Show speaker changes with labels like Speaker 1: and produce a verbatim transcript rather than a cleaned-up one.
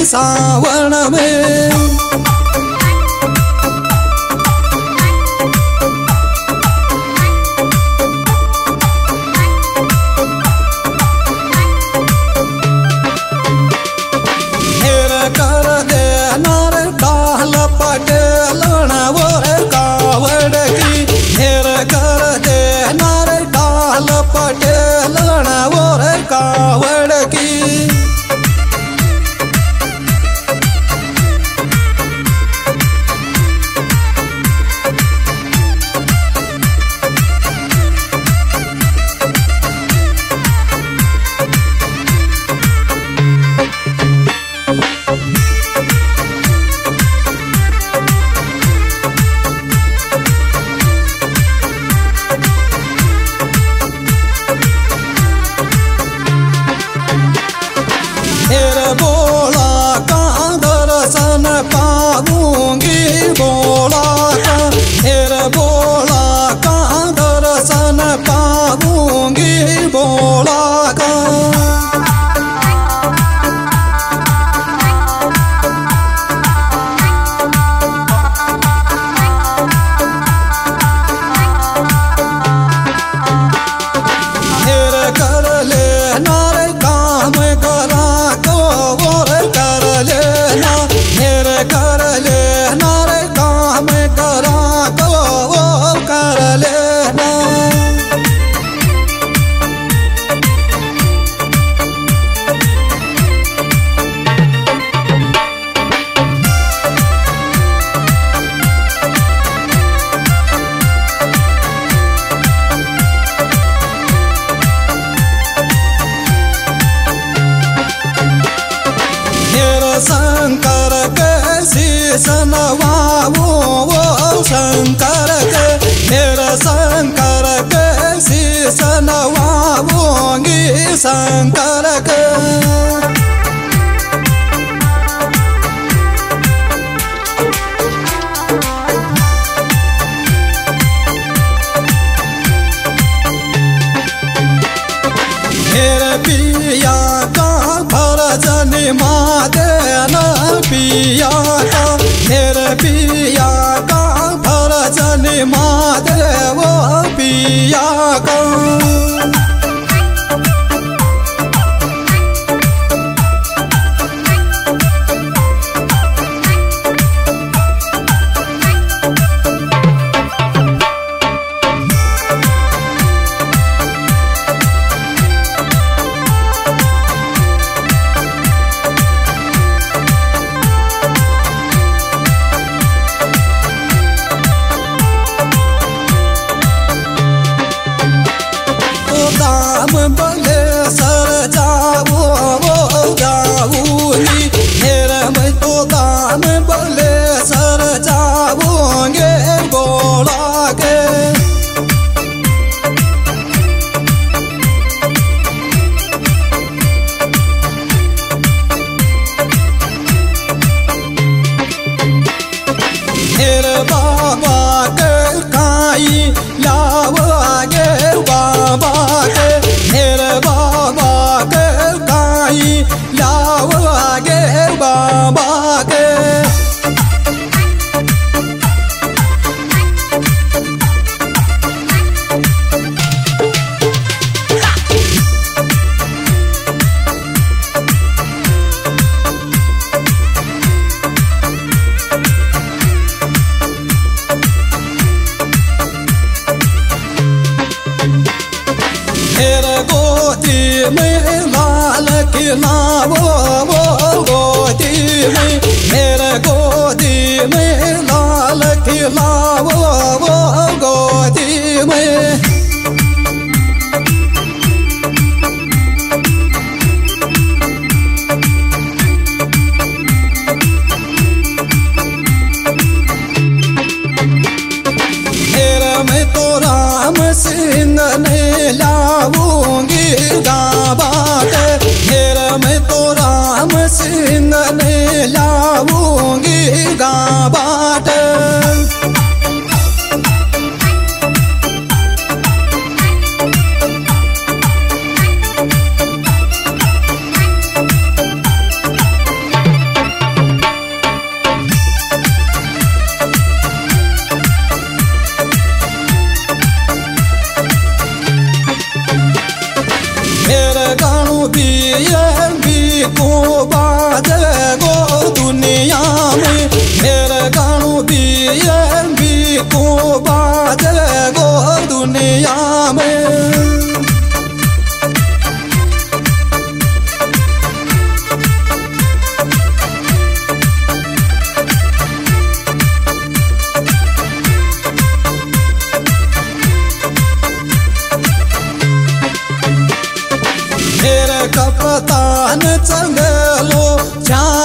Speaker 1: सावन में। शंकर के शीश नवाओ वो शंकर के, फिर शंकर के शीश नवाओगी शंकर के। पिया का भरजन मादेन पिया का, फिर पिया का भरजन मादे वो पिया का। बले सर जाओ वो जाऊंगी, फिर मैं तो दाम बले सर जाऊंगे बोला के। फिर बाबा के काई लावागे बाबा के, फिर बाबा के काई लावागे बाबा के। फिर गोदी में लाल खिलाओ वो गोदी में, फिर गोदी में लाल खिलाओ वो गोदी में। फिर मैं तो राम सिंह ने लाऊंगी गाबा के, फिर मैं तो राम सिंह ने लाऊंगी गाबा के। भी को बाज गो दुनिया में ढेर गाणु भी भी को बाज गो दुनिया में। ढेर कपतान चंगलो